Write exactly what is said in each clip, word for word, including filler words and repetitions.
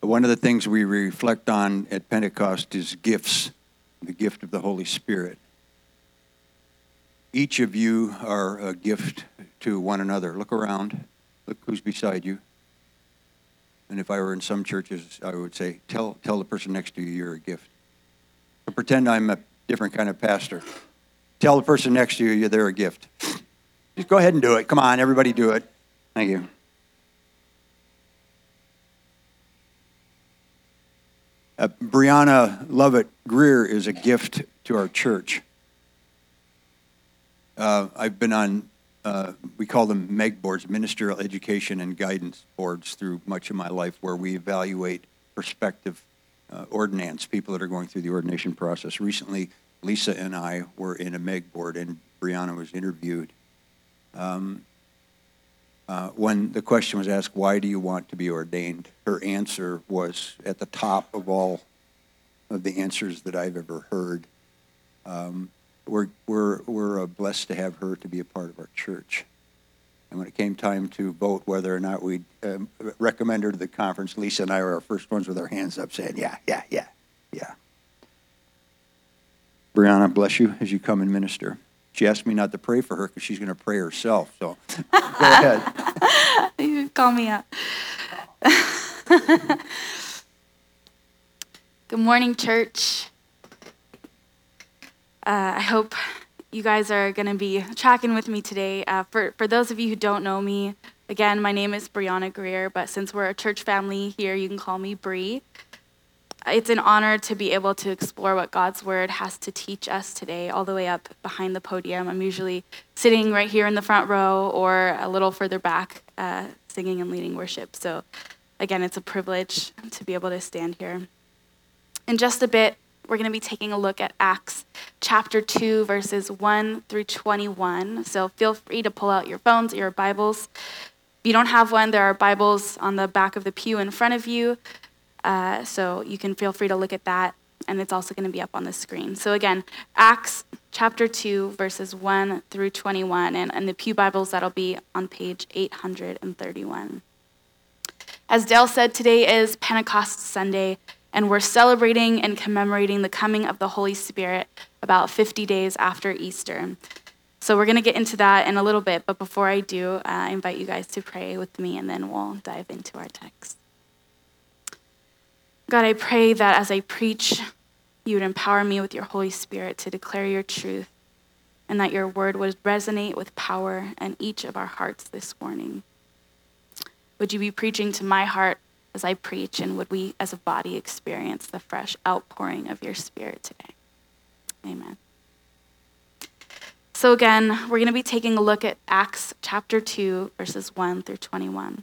One of the things we reflect on at Pentecost is gifts, the gift of the Holy Spirit. Each of you are a gift to one another. Look around. Look who's beside you. And if I were in some churches, I would say, tell tell the person next to you you're a gift. But pretend I'm a different kind of pastor. Tell the person next to you they're a gift. Just go ahead and do it. Come on, everybody do it. Thank you. Uh, Brianna Lovett Greer is a gift to our church. Uh, I've been on, uh, we call them M E G boards, Ministerial Education and Guidance boards, through much of my life, where we evaluate prospective uh, ordinands, people that are going through the ordination process. Recently, Lisa and I were in a M E G board, and Brianna was interviewed. Um, uh, when the question was asked, why do you want to be ordained? Her answer was at the top of all of the answers that I've ever heard. Um, We're we're we're uh, blessed to have her to be a part of our church. And when it came time to vote whether or not we'd um, recommend her to the conference, Lisa and I were our first ones with our hands up saying, yeah, yeah, yeah, yeah. Brianna, bless you as you come and minister. She asked me not to pray for her because she's going to pray herself. So go ahead. You call me up. Good morning, church. Uh, I hope you guys are going to be tracking with me today. Uh, for, for those of you who don't know me, again, my name is Brianna Greer, but since we're a church family here, you can call me Bree. It's an honor to be able to explore what God's Word has to teach us today, all the way up behind the podium. I'm usually sitting right here in the front row or a little further back, uh, singing and leading worship. So again, it's a privilege to be able to stand here. In just a bit, we're going to be taking a look at Acts chapter two, verses one through twenty-one. So feel free to pull out your phones, your Bibles. If you don't have one, there are Bibles on the back of the pew in front of you. Uh, so you can feel free to look at that. And it's also going to be up on the screen. So again, Acts chapter two, verses one through twenty-one. And, and the pew Bibles, that'll be on page eight hundred thirty-one. As Dale said, today is Pentecost Sunday. And we're celebrating and commemorating the coming of the Holy Spirit about fifty days after Easter. So we're going to get into that in a little bit, but before I do, uh, I invite you guys to pray with me, and then we'll dive into our text. God, I pray that as I preach, you would empower me with your Holy Spirit to declare your truth, and that your word would resonate with power in each of our hearts this morning. Would you be preaching to my heart as I preach, and would we as a body experience the fresh outpouring of your Spirit today? Amen. So again, we're going to be taking a look at Acts chapter two, verses one through twenty-one.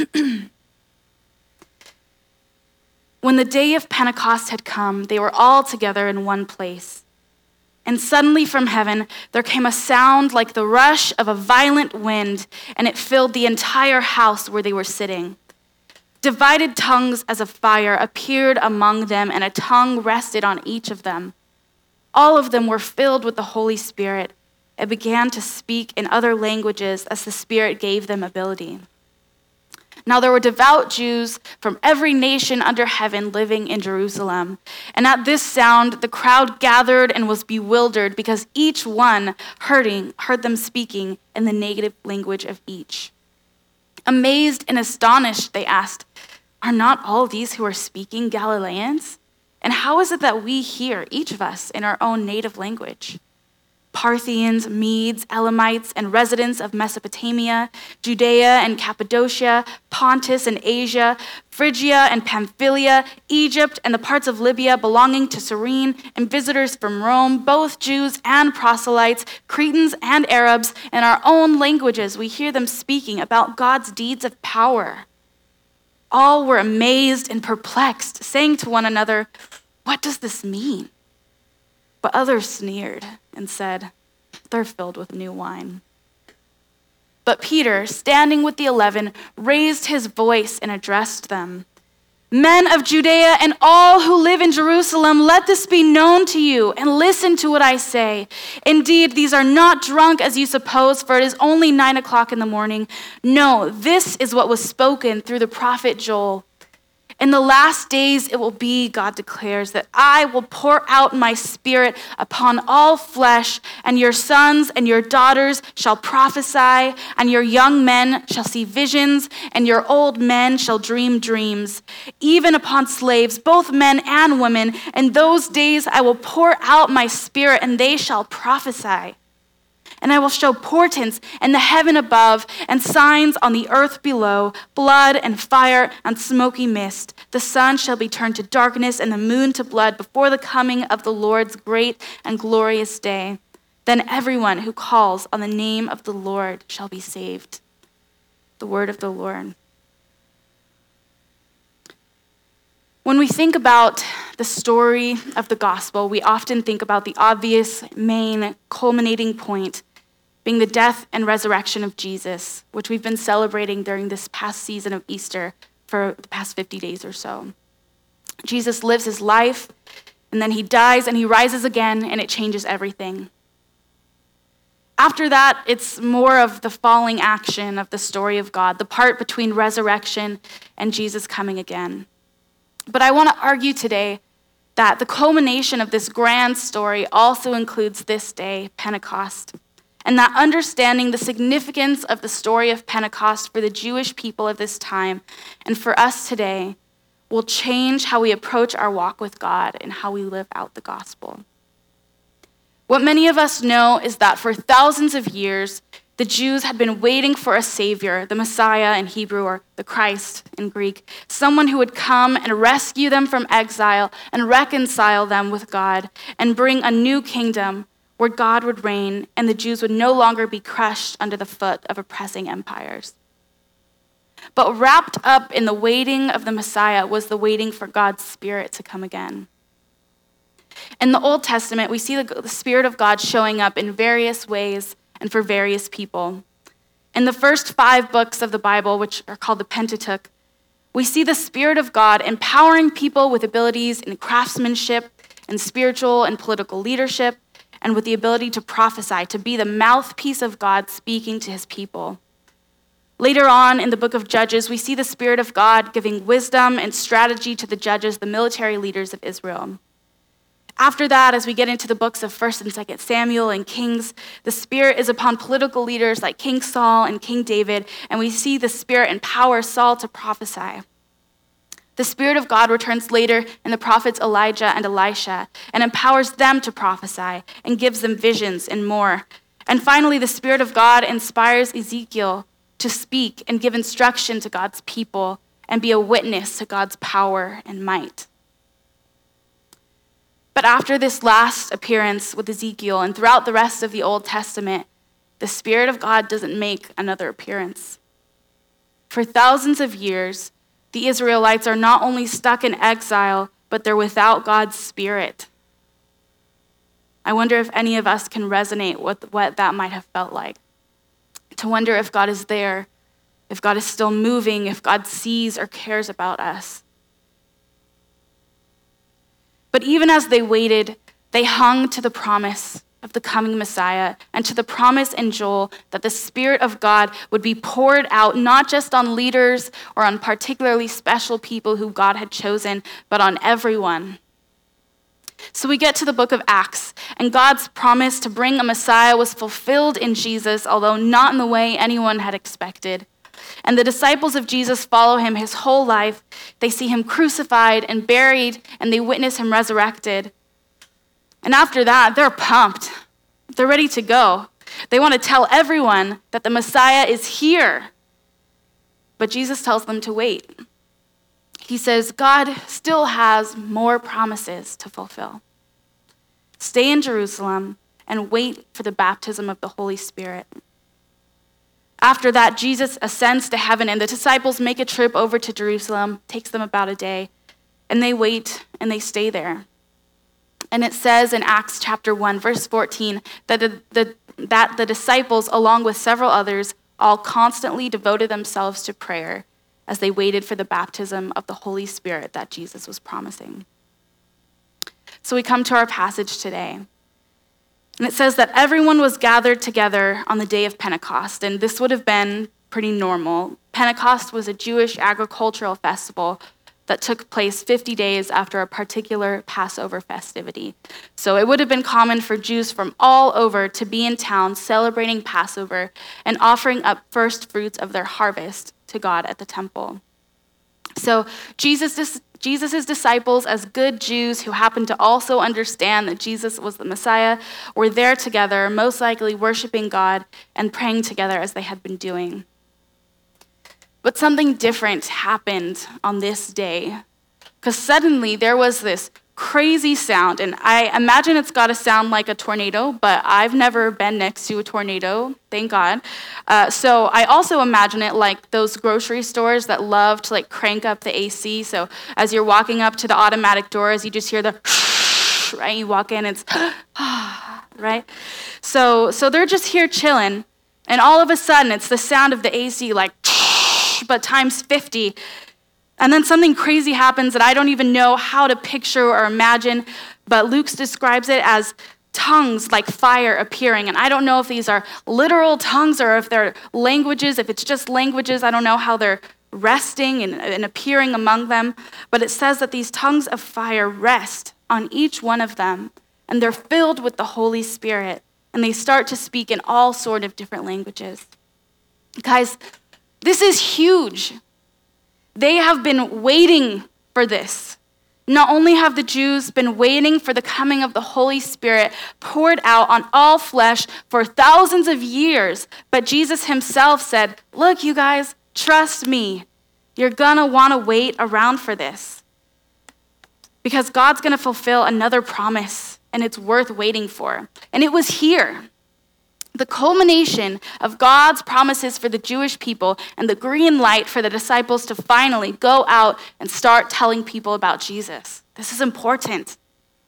When the day of Pentecost had come, they were all together in one place. And suddenly from heaven, there came a sound like the rush of a violent wind, and it filled the entire house where they were sitting. Divided tongues as of fire appeared among them, and a tongue rested on each of them. All of them were filled with the Holy Spirit and began to speak in other languages as the Spirit gave them ability. Now there were devout Jews from every nation under heaven living in Jerusalem. And at this sound, the crowd gathered and was bewildered because each one hearding, heard them speaking in the native language of each. Amazed and astonished, they asked, "Are not all these who are speaking Galileans? And how is it that we hear, each of us, in our own native language? Parthians, Medes, Elamites, and residents of Mesopotamia, Judea and Cappadocia, Pontus and Asia, Phrygia and Pamphylia, Egypt and the parts of Libya belonging to Cyrene, and visitors from Rome, both Jews and proselytes, Cretans and Arabs, in our own languages we hear them speaking about God's deeds of power." All were amazed and perplexed, saying to one another, "What does this mean?" But others sneered and said, "They're filled with new wine." But Peter, standing with the eleven, raised his voice and addressed them. "Men of Judea and all who live in Jerusalem, let this be known to you, and listen to what I say. Indeed, these are not drunk as you suppose, for it is only nine o'clock in the morning. No, this is what was spoken through the prophet Joel. In the last days it will be, God declares, that I will pour out my spirit upon all flesh, and your sons and your daughters shall prophesy, and your young men shall see visions, and your old men shall dream dreams. Even upon slaves, both men and women, in those days I will pour out my spirit, and they shall prophesy. And I will show portents in the heaven above and signs on the earth below, blood and fire and smoky mist. The sun shall be turned to darkness and the moon to blood before the coming of the Lord's great and glorious day. Then everyone who calls on the name of the Lord shall be saved. The word of the Lord. When we think about the story of the gospel, we often think about the obvious, main, culminating point being the death and resurrection of Jesus, which we've been celebrating during this past season of Easter for the past fifty days or so. Jesus lives his life, and then he dies, and he rises again, and it changes everything. After that, it's more of the falling action of the story of God, the part between resurrection and Jesus coming again. But I want to argue today that the culmination of this grand story also includes this day, Pentecost, and that understanding the significance of the story of Pentecost for the Jewish people of this time and for us today will change how we approach our walk with God and how we live out the gospel. What many of us know is that for thousands of years, the Jews had been waiting for a savior, the Messiah in Hebrew, or the Christ in Greek, someone who would come and rescue them from exile and reconcile them with God and bring a new kingdom where God would reign and the Jews would no longer be crushed under the foot of oppressing empires. But wrapped up in the waiting of the Messiah was the waiting for God's Spirit to come again. In the Old Testament, we see the, the Spirit of God showing up in various ways and for various people. In the first five books of the Bible, which are called the Pentateuch, we see the Spirit of God empowering people with abilities in craftsmanship and spiritual and political leadership, and with the ability to prophesy, to be the mouthpiece of God speaking to his people. Later on in the book of Judges, we see the Spirit of God giving wisdom and strategy to the judges, the military leaders of Israel. After that, as we get into the books of First and Second Samuel and Kings, the Spirit is upon political leaders like King Saul and King David, and we see the Spirit empower Saul to prophesy. The Spirit of God returns later in the prophets Elijah and Elisha and empowers them to prophesy and gives them visions and more. And finally, the Spirit of God inspires Ezekiel to speak and give instruction to God's people and be a witness to God's power and might. But after this last appearance with Ezekiel and throughout the rest of the Old Testament, the Spirit of God doesn't make another appearance. For thousands of years, the Israelites are not only stuck in exile, but they're without God's Spirit. I wonder if any of us can resonate with what that might have felt like. To wonder if God is there, if God is still moving, if God sees or cares about us. But even as they waited, they hung to the promise of the coming Messiah and to the promise in Joel that the Spirit of God would be poured out not just on leaders or on particularly special people who God had chosen, but on everyone. So we get to the book of Acts, and God's promise to bring a Messiah was fulfilled in Jesus, although not in the way anyone had expected. And the disciples of Jesus follow him his whole life. They see him crucified and buried, and they witness him resurrected. And after that, they're pumped. They're ready to go. They want to tell everyone that the Messiah is here. But Jesus tells them to wait. He says, God still has more promises to fulfill. Stay in Jerusalem and wait for the baptism of the Holy Spirit. After that, Jesus ascends to heaven, and the disciples make a trip over to Jerusalem. It takes them about a day, and they wait and they stay there. And it says in Acts chapter one, verse fourteen, that the, the, that the disciples, along with several others, all constantly devoted themselves to prayer as they waited for the baptism of the Holy Spirit that Jesus was promising. So we come to our passage today. And it says that everyone was gathered together on the day of Pentecost, and this would have been pretty normal. Pentecost was a Jewish agricultural festival that took place fifty days after a particular Passover festivity. So it would have been common for Jews from all over to be in town celebrating Passover and offering up first fruits of their harvest to God at the temple. So Jesus, Jesus' disciples, as good Jews who happened to also understand that Jesus was the Messiah, were there together, most likely worshiping God and praying together as they had been doing. But something different happened on this day, because suddenly there was this crazy sound, and I imagine it's got to sound like a tornado, but I've never been next to a tornado, thank God. Uh, so I also imagine it like those grocery stores that love to like crank up the A C. So as you're walking up to the automatic doors, you just hear the right. You walk in, it's right. So so they're just here chilling, and all of a sudden it's the sound of the A C like. But times fifty. And then something crazy happens that I don't even know how to picture or imagine, but Luke describes it as tongues like fire appearing. And I don't know if these are literal tongues or if they're languages. If it's just languages, I don't know how they're resting and, and appearing among them. But it says that these tongues of fire rest on each one of them, and they're filled with the Holy Spirit, and they start to speak in all sort of different languages. Guys, this is huge. They have been waiting for this. Not only have the Jews been waiting for the coming of the Holy Spirit poured out on all flesh for thousands of years, but Jesus himself said, look, you guys, trust me. You're gonna wanna wait around for this, because God's gonna fulfill another promise, and it's worth waiting for. And it was here. The culmination of God's promises for the Jewish people and the green light for the disciples to finally go out and start telling people about Jesus. This is important.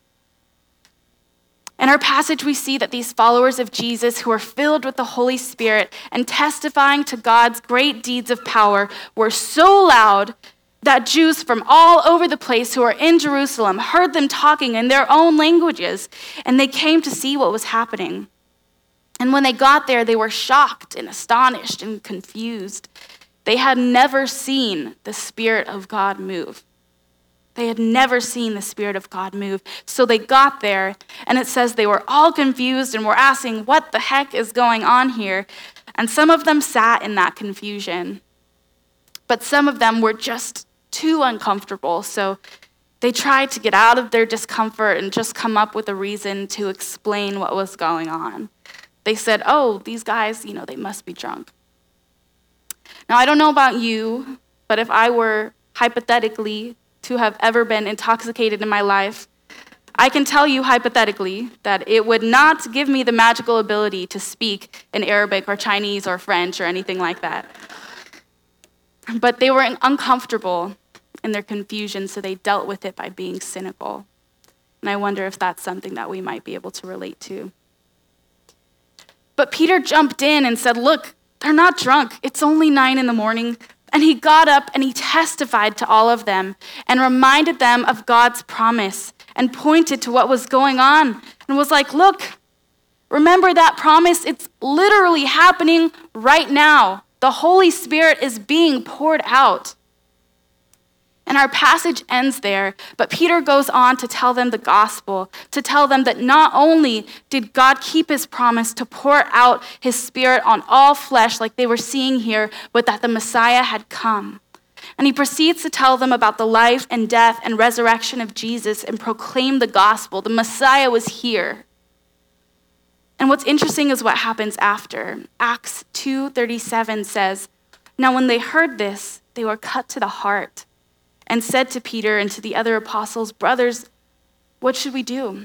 In our passage, we see that these followers of Jesus who are filled with the Holy Spirit and testifying to God's great deeds of power were so loud that Jews from all over the place who were in Jerusalem heard them talking in their own languages, and they came to see what was happening. And when they got there, they were shocked and astonished and confused. They had never seen the Spirit of God move. They had never seen the Spirit of God move. So they got there, and it says they were all confused and were asking, what the heck is going on here? And some of them sat in that confusion. But some of them were just too uncomfortable, so they tried to get out of their discomfort and just come up with a reason to explain what was going on. They said, oh, these guys, you know, they must be drunk. Now, I don't know about you, but if I were hypothetically to have ever been intoxicated in my life, I can tell you hypothetically that it would not give me the magical ability to speak in Arabic or Chinese or French or anything like that. But they were uncomfortable in their confusion, so they dealt with it by being cynical. And I wonder if that's something that we might be able to relate to. But Peter jumped in and said, look, they're not drunk. It's only nine in the morning. And he got up and he testified to all of them and reminded them of God's promise and pointed to what was going on and was like, look, remember that promise? It's literally happening right now. The Holy Spirit is being poured out. And our passage ends there, but Peter goes on to tell them the gospel, to tell them that not only did God keep his promise to pour out his Spirit on all flesh like they were seeing here, but that the Messiah had come. And he proceeds to tell them about the life and death and resurrection of Jesus and proclaim the gospel. The Messiah was here. And what's interesting is what happens after. Acts two thirty-seven says, now when they heard this, they were cut to the heart and said to Peter and to the other apostles, brothers, what should we do?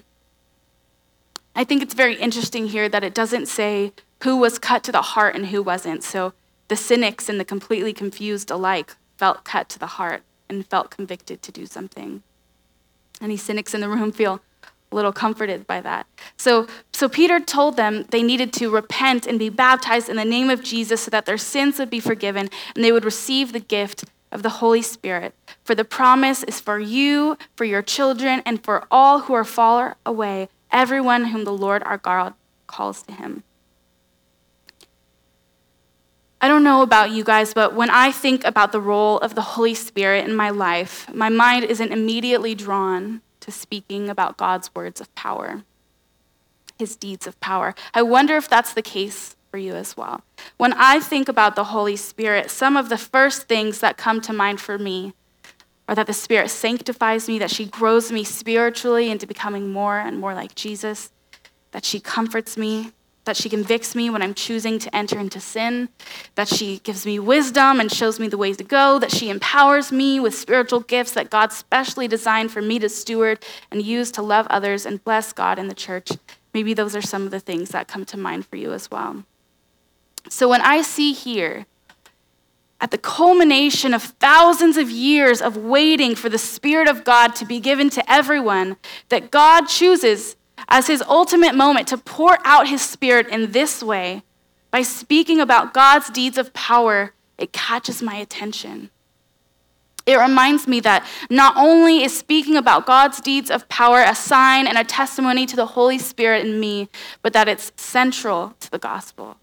I think it's very interesting here that it doesn't say who was cut to the heart and who wasn't. So the cynics and the completely confused alike felt cut to the heart and felt convicted to do something. Any cynics in the room feel a little comforted by that. So, so Peter told them they needed to repent and be baptized in the name of Jesus so that their sins would be forgiven and they would receive the gift of the Holy Spirit. For the promise is for you, for your children, and for all who are far away, everyone whom the Lord our God calls to him. I don't don't know about you guys, but when I think about the role of the Holy Spirit in my life, my mind isn't immediately drawn to speaking about God's words of power, his deeds of power. I wonder if that's the case for you as well. When I think about the Holy Spirit, some of the first things that come to mind for me are that the Spirit sanctifies me, that she grows me spiritually into becoming more and more like Jesus, that she comforts me, that she convicts me when I'm choosing to enter into sin, that she gives me wisdom and shows me the ways to go, that she empowers me with spiritual gifts that God specially designed for me to steward and use to love others and bless God in the church. Maybe those are some of the things that come to mind for you as well. So when I see here, at the culmination of thousands of years of waiting for the Spirit of God to be given to everyone, that God chooses as his ultimate moment to pour out his Spirit in this way, by speaking about God's deeds of power, it catches my attention. It reminds me that not only is speaking about God's deeds of power a sign and a testimony to the Holy Spirit in me, but that it's central to the gospel.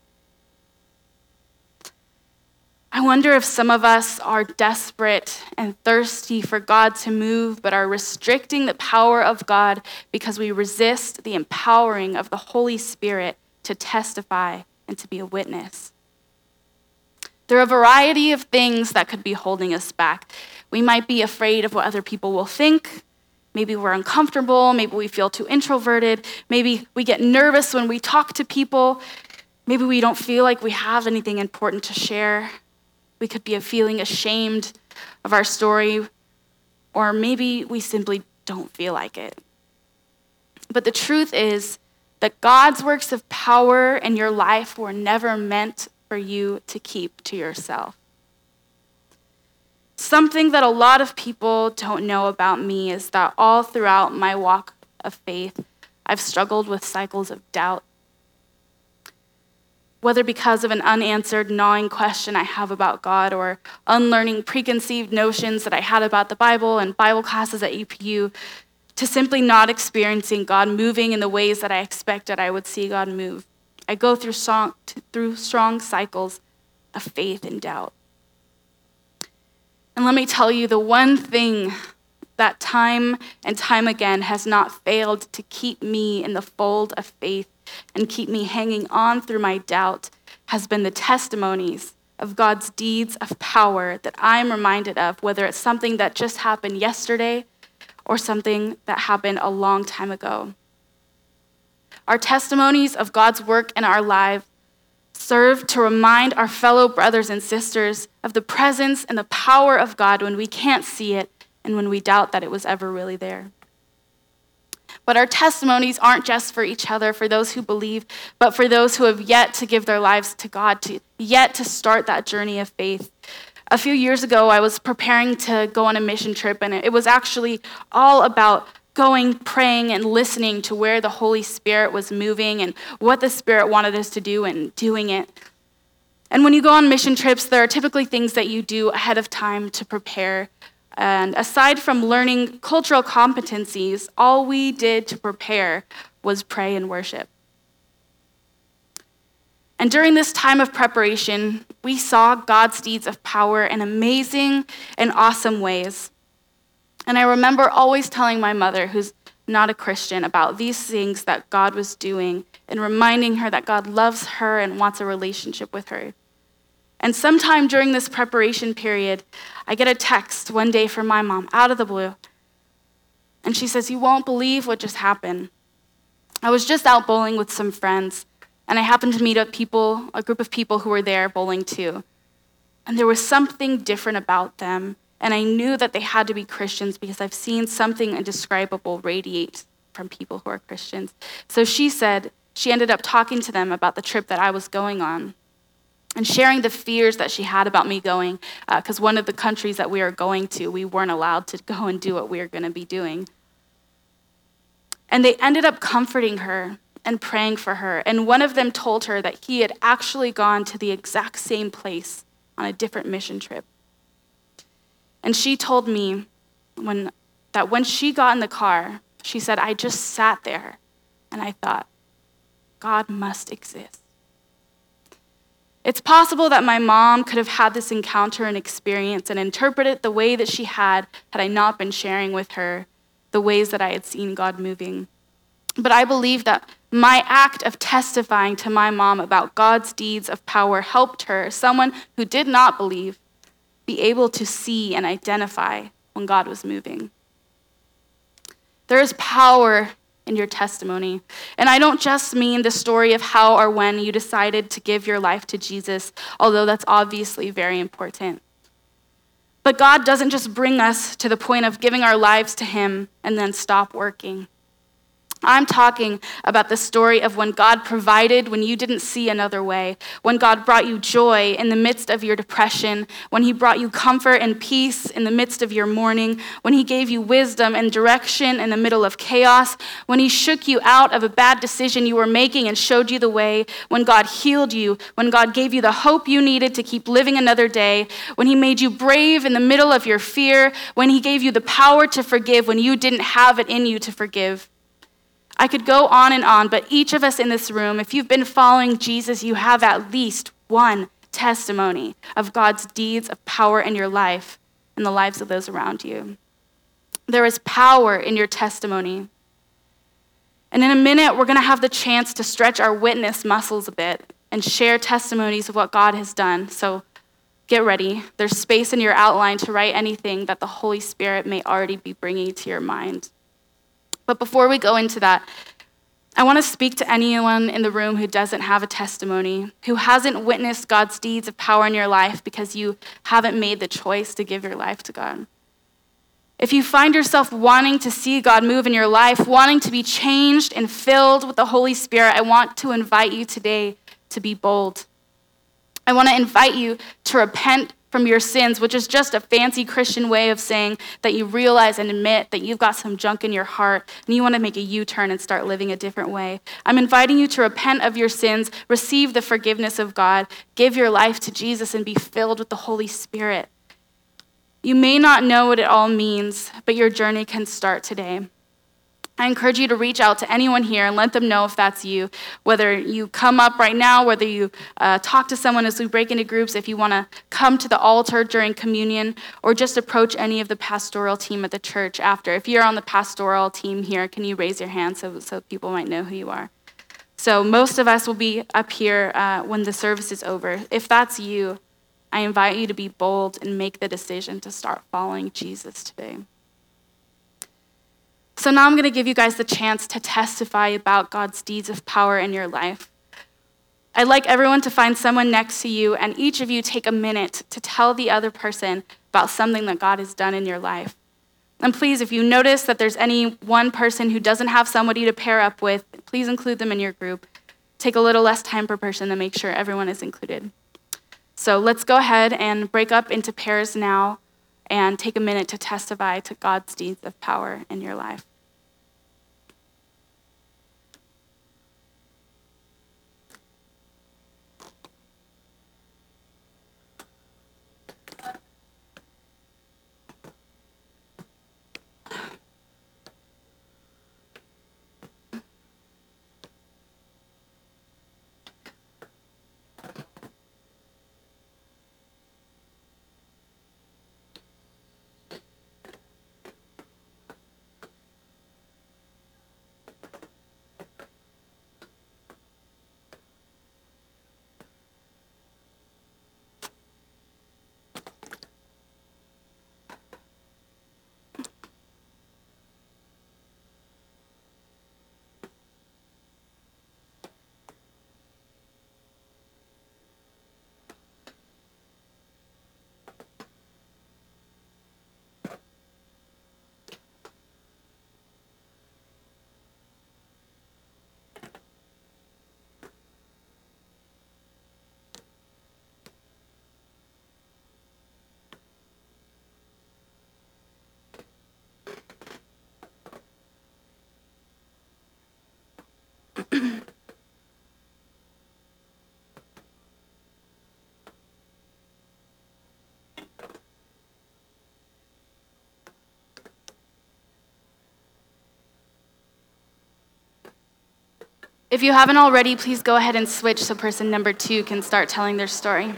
I wonder if some of us are desperate and thirsty for God to move, but are restricting the power of God because we resist the empowering of the Holy Spirit to testify and to be a witness. There are a variety of things that could be holding us back. We might be afraid of what other people will think. Maybe we're uncomfortable. Maybe we feel too introverted. Maybe we get nervous when we talk to people. Maybe we don't feel like we have anything important to share. We could be feeling ashamed of our story, or maybe we simply don't feel like it. But the truth is that God's works of power in your life were never meant for you to keep to yourself. Something that a lot of people don't know about me is that all throughout my walk of faith, I've struggled with cycles of doubt. Whether because of an unanswered, gnawing question I have about God, or unlearning preconceived notions that I had about the Bible and Bible classes at U P U, to simply not experiencing God moving in the ways that I expected I would see God move. I go through strong, through strong cycles of faith and doubt. And let me tell you, the one thing that time and time again has not failed to keep me in the fold of faith and keep me hanging on through my doubt has been the testimonies of God's deeds of power that I'm reminded of, whether it's something that just happened yesterday or something that happened a long time ago. Our testimonies of God's work in our lives serve to remind our fellow brothers and sisters of the presence and the power of God when we can't see it and when we doubt that it was ever really there. But our testimonies aren't just for each other, for those who believe, but for those who have yet to give their lives to God, to yet to start that journey of faith. A few years ago, I was preparing to go on a mission trip, and it was actually all about going, praying, and listening to where the Holy Spirit was moving and what the Spirit wanted us to do and doing it. And when you go on mission trips, there are typically things that you do ahead of time to prepare. And aside from learning cultural competencies, all we did to prepare was pray and worship. And during this time of preparation, we saw God's deeds of power in amazing and awesome ways. And I remember always telling my mother, who's not a Christian, about these things that God was doing and reminding her that God loves her and wants a relationship with her. And sometime during this preparation period, I get a text one day from my mom out of the blue. And she says, "You won't believe what just happened. I was just out bowling with some friends, and I happened to meet a people, a group of people who were there bowling too. And there was something different about them, and I knew that they had to be Christians because I've seen something indescribable radiate from people who are Christians." So she said she ended up talking to them about the trip that I was going on and sharing the fears that she had about me going, because uh, one of the countries that we were going to, we weren't allowed to go and do what we were going to be doing. And they ended up comforting her and praying for her. And one of them told her that he had actually gone to the exact same place on a different mission trip. And she told me when that when she got in the car, she said, "I just sat there and I thought, God must exist." It's possible that my mom could have had this encounter and experience and interpreted it the way that she had had I not been sharing with her the ways that I had seen God moving. But I believe that my act of testifying to my mom about God's deeds of power helped her, someone who did not believe, be able to see and identify when God was moving. There is power in your testimony. And I don't just mean the story of how or when you decided to give your life to Jesus, although that's obviously very important. But God doesn't just bring us to the point of giving our lives to him and then stop working. I'm talking about the story of when God provided when you didn't see another way, when God brought you joy in the midst of your depression, when he brought you comfort and peace in the midst of your mourning, when he gave you wisdom and direction in the middle of chaos, when he shook you out of a bad decision you were making and showed you the way, when God healed you, when God gave you the hope you needed to keep living another day, when he made you brave in the middle of your fear, when he gave you the power to forgive when you didn't have it in you to forgive. I could go on and on, but each of us in this room, if you've been following Jesus, you have at least one testimony of God's deeds of power in your life and the lives of those around you. There is power in your testimony. And in a minute, we're going to have the chance to stretch our witness muscles a bit and share testimonies of what God has done. So get ready. There's space in your outline to write anything that the Holy Spirit may already be bringing to your mind. But before we go into that, I want to speak to anyone in the room who doesn't have a testimony, who hasn't witnessed God's deeds of power in your life because you haven't made the choice to give your life to God. If you find yourself wanting to see God move in your life, wanting to be changed and filled with the Holy Spirit, I want to invite you today to be bold. I want to invite you to repent from your sins, which is just a fancy Christian way of saying that you realize and admit that you've got some junk in your heart and you want to make a U-turn and start living a different way. I'm inviting you to repent of your sins, receive the forgiveness of God, give your life to Jesus, and be filled with the Holy Spirit. You may not know what it all means, but your journey can start today. I encourage you to reach out to anyone here and let them know if that's you, whether you come up right now, whether you uh, talk to someone as we break into groups, if you want to come to the altar during communion, or just approach any of the pastoral team at the church after. If you're on the pastoral team here, can you raise your hand so, so people might know who you are? So most of us will be up here uh, when the service is over. If that's you, I invite you to be bold and make the decision to start following Jesus today. So now I'm going to give you guys the chance to testify about God's deeds of power in your life. I'd like everyone to find someone next to you, and each of you take a minute to tell the other person about something that God has done in your life. And please, if you notice that there's any one person who doesn't have somebody to pair up with, please include them in your group. Take a little less time per person to make sure everyone is included. So let's go ahead and break up into pairs now and take a minute to testify to God's deeds of power in your life. If you haven't already, please go ahead and switch so person number two can start telling their story.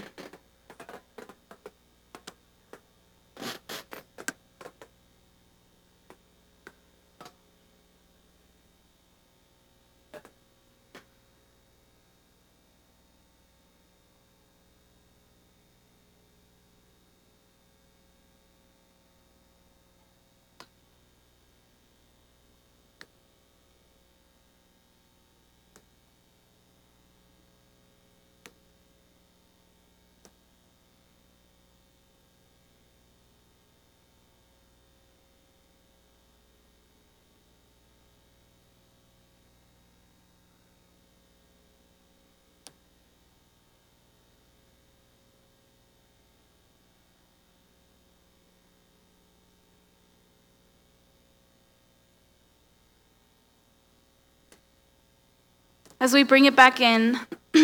As we bring it back in,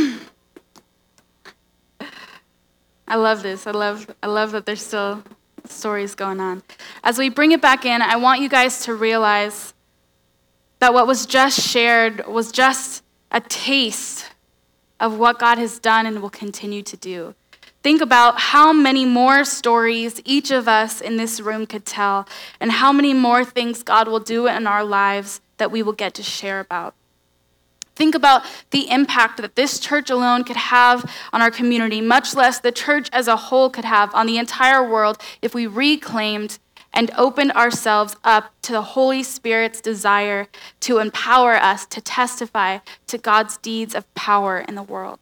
I love this. I love I love that there's still stories going on. As we bring it back in, I want you guys to realize that what was just shared was just a taste of what God has done and will continue to do. Think about how many more stories each of us in this room could tell, and how many more things God will do in our lives that we will get to share about. Think about the impact that this church alone could have on our community, much less the church as a whole could have on the entire world if we reclaimed and opened ourselves up to the Holy Spirit's desire to empower us to testify to God's deeds of power in the world.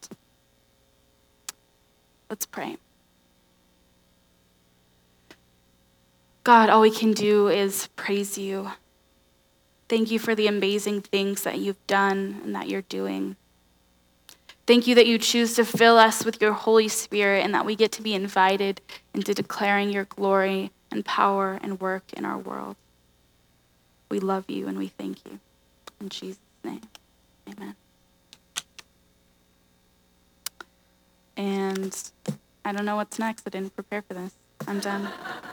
Let's pray. God, all we can do is praise you. Thank you for the amazing things that you've done and that you're doing. Thank you that you choose to fill us with your Holy Spirit and that we get to be invited into declaring your glory and power and work in our world. We love you and we thank you. In Jesus' name, amen. And I don't know what's next. I didn't prepare for this. I'm done.